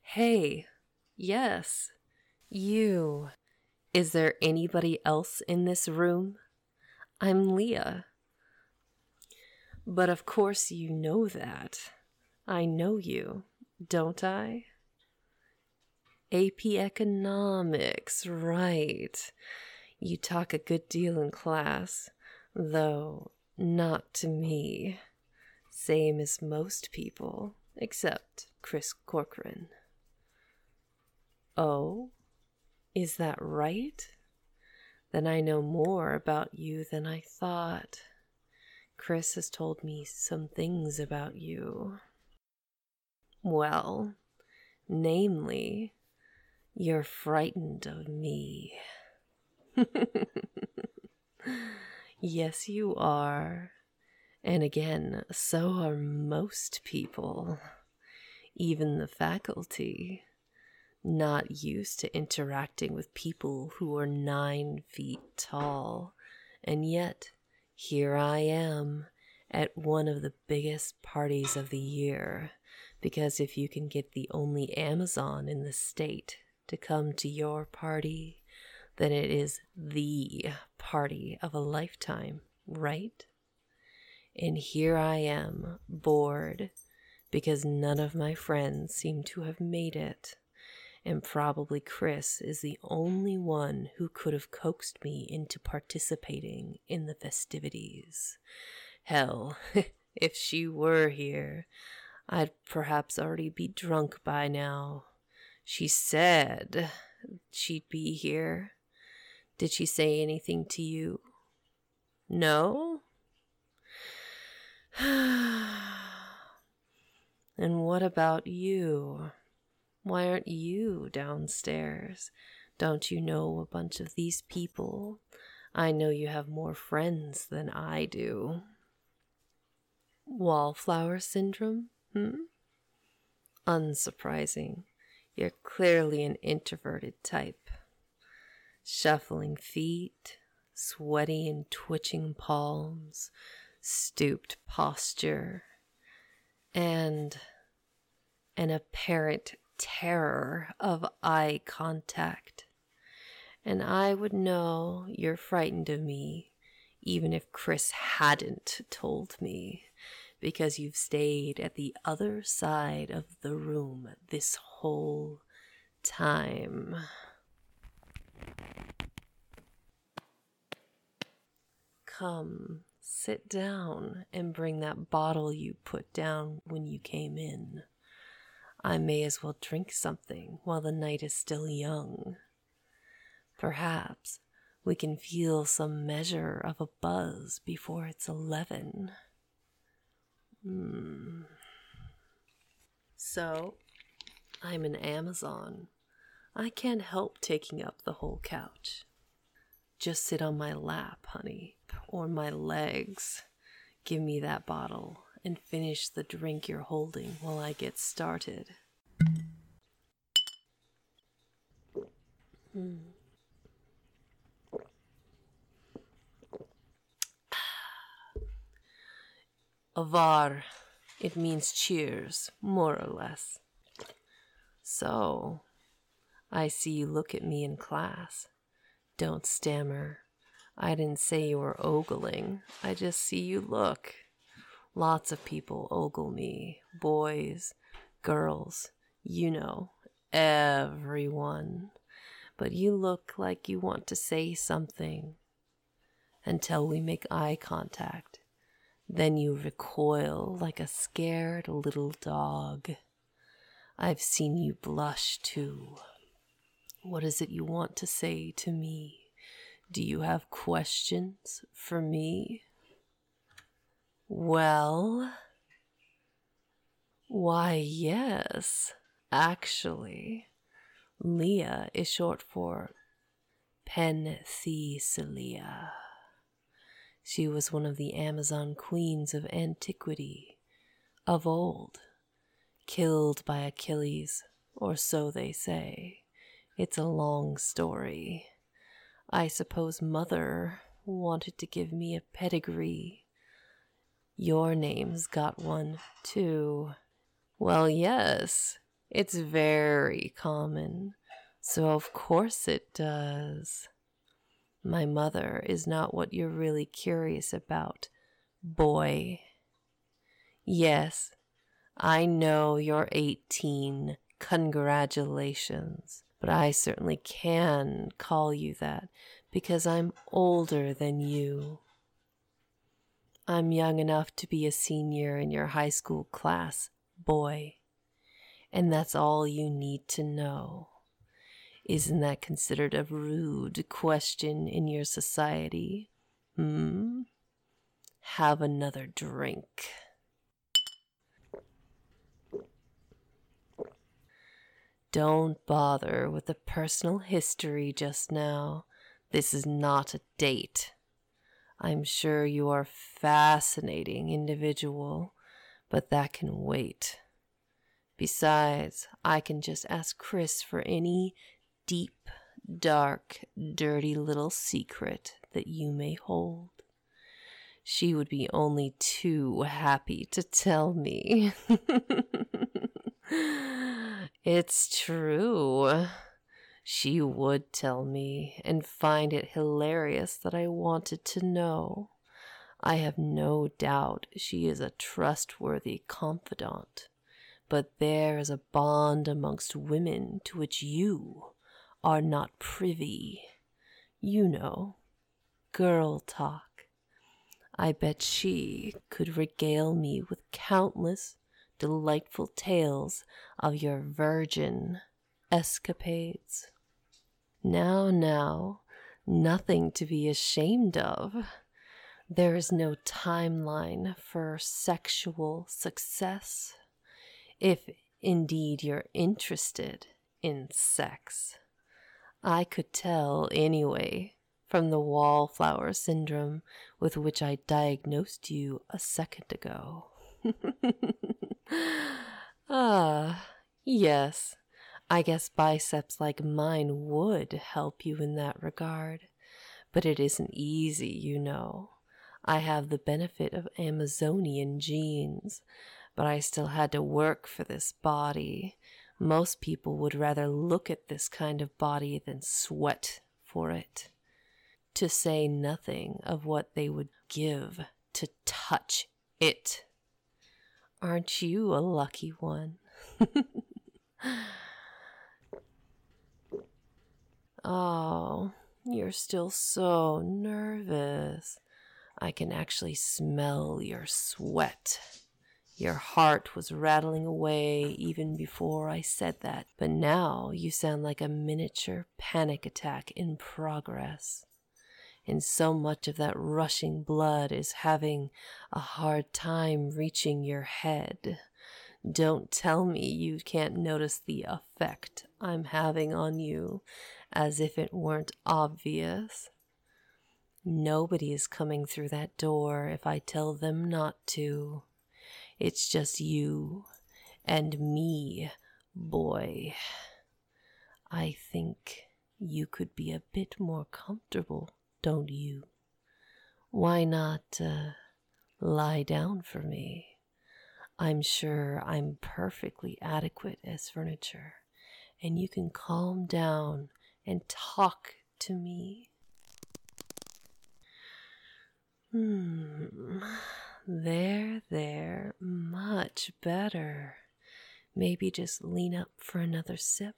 Hey, yes, you. Is there anybody else in this room? I'm Leah. But of course you know that. I know you, don't I? AP Economics, right. You talk a good deal in class, though not to me. Same as most people, except Chris Corcoran. Oh? Is that right? Then I know more about you than I thought. Chris has told me some things about you. Well, namely, you're frightened of me. Yes, you are. And again, so are most people, even the faculty. Not used to interacting with people who are 9 feet tall, and yet here I am at one of the biggest parties of the year, because if you can get the only Amazon in the state to come to your party, then it is the party of a lifetime, right? And here I am, bored, because none of my friends seem to have made it. And probably Chris is the only one who could have coaxed me into participating in the festivities. Hell, if she were here, I'd perhaps already be drunk by now. She said she'd be here. Did she say anything to you? No? And what about you? Why aren't you downstairs? Don't you know a bunch of these people? I know you have more friends than I do. Wallflower syndrome? Unsurprising. You're clearly an introverted type. Shuffling feet, sweaty and twitching palms, stooped posture, and an apparent terror of eye contact. And I would know you're frightened of me, even if Chris hadn't told me, because you've stayed at the other side of the room this whole time. Come, sit down and bring that bottle you put down when you came in. I may as well drink something while the night is still young. Perhaps we can feel some measure of a buzz before it's 11. So, I'm an Amazon. I can't help taking up the whole couch. Just sit on my lap, honey, or my legs. Give me that bottle and finish the drink you're holding while I get started. Avar. It means cheers, more or less. So, I see you look at me in class. Don't stammer. I didn't say you were ogling. I just see you look. Lots of people ogle me. Boys, girls, you know, everyone. But you look like you want to say something until we make eye contact. Then you recoil like a scared little dog. I've seen you blush too. What is it you want to say to me? Do you have questions for me? Well, why, yes, actually. Leah is short for Penthesilea. She was one of the Amazon queens of antiquity, of old, killed by Achilles, or so they say. It's a long story. I suppose Mother wanted to give me a pedigree. Your name's got one, too. Well, yes, It's very common, so of course it does. My mother is not what you're really curious about, boy. Yes, I know you're 18. Congratulations. But I certainly can call you that because I'm older than you. I'm young enough to be a senior in your high school class, boy. And that's all you need to know. Isn't that considered a rude question in your society? Have another drink. Don't bother with the personal history just now. This is not a date. I'm sure you are a fascinating individual, but that can wait. Besides, I can just ask Chris for any deep, dark, dirty little secret that you may hold. She would be only too happy to tell me. It's true. She would tell me and find it hilarious that I wanted to know. I have no doubt she is a trustworthy confidant, but there is a bond amongst women to which you are not privy. You know, girl talk. I bet she could regale me with countless delightful tales of your virgin escapades. Now, nothing to be ashamed of. There is no timeline for sexual success, if indeed you're interested in sex. I could tell anyway from the wallflower syndrome with which I diagnosed you a second ago. Yes, I guess biceps like mine would help you in that regard, but it isn't easy, you know. I have the benefit of Amazonian genes, but I still had to work for this body. Most people would rather look at this kind of body than sweat for it, to say nothing of what they would give to touch it. Aren't you a lucky one? Oh, you're still so nervous. I can actually smell your sweat. Your heart was rattling away even before I said that, but now you sound like a miniature panic attack in progress. And so much of that rushing blood is having a hard time reaching your head. Don't tell me you can't notice the effect I'm having on you, as if it weren't obvious. Nobody is coming through that door if I tell them not to. It's just you and me, boy. I think you could be a bit more comfortable, don't you? Why not lie down for me? I'm sure I'm perfectly adequate as furniture, and you can calm down and talk to me. There, much better. Maybe just lean up for another sip.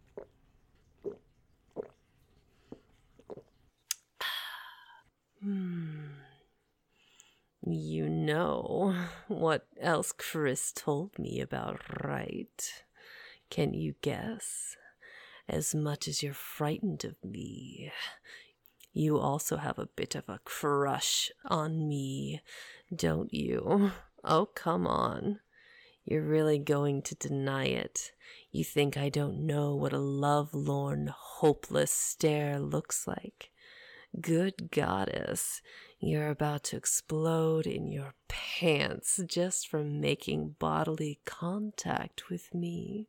You know what else Chris told me about, right? Can you guess? As much as you're frightened of me, you also have a bit of a crush on me, don't you? Oh, come on. You're really going to deny it. You think I don't know what a lovelorn, hopeless stare looks like. Good goddess, you're about to explode in your pants just from making bodily contact with me.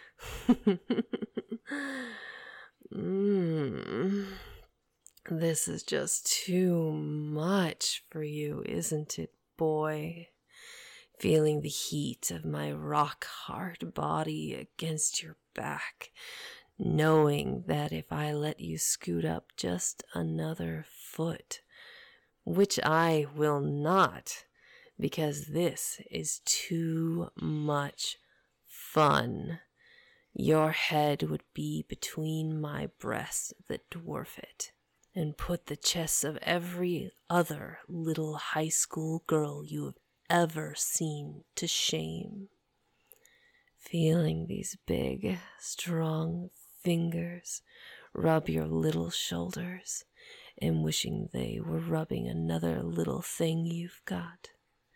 This is just too much for you, isn't it, boy? feeling the heat of my rock-hard body against your back, knowing that if I let you scoot up just another foot, which I will not, because this is too much fun, your head would be between my breasts that dwarf it, and put the chests of every other little high school girl you have ever seen to shame. Feeling these big, strong fingers rub your little shoulders, and wishing they were rubbing another little thing you've got.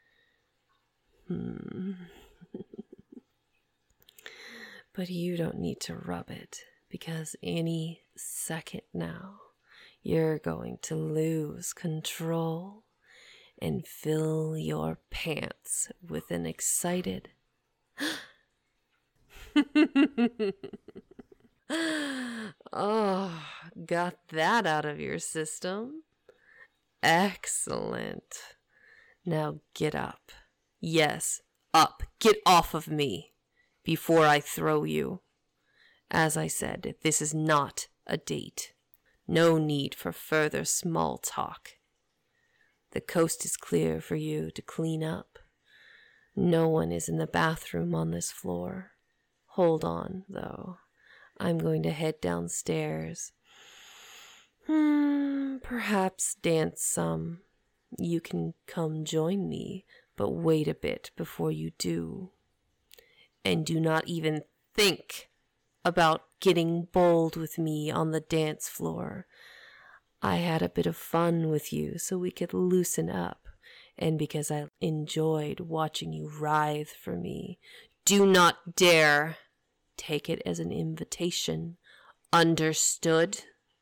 But you don't need to rub it, because any second now, you're going to lose control and fill your pants with an excited oh, got that out of your system? Excellent. Now get up. Yes, up. Get off of me before I throw you. As I said, this is not a date. No need for further small talk. The coast is clear for you to clean up. No one is in the bathroom on this floor. Hold on, though. I'm going to head downstairs. Perhaps dance some. You can come join me, but wait a bit before you do. And do not even think about getting bold with me on the dance floor. I had a bit of fun with you so we could loosen up, and because I enjoyed watching you writhe for me. Do not dare take it as an invitation. Understood?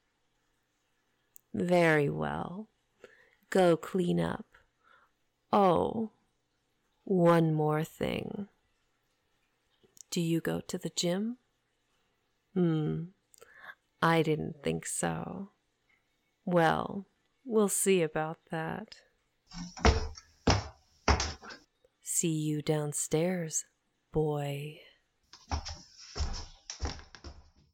Very well. Go clean up. Oh, one more thing. Do you go to the gym? I didn't think so. Well, we'll see about that. See you downstairs, boy.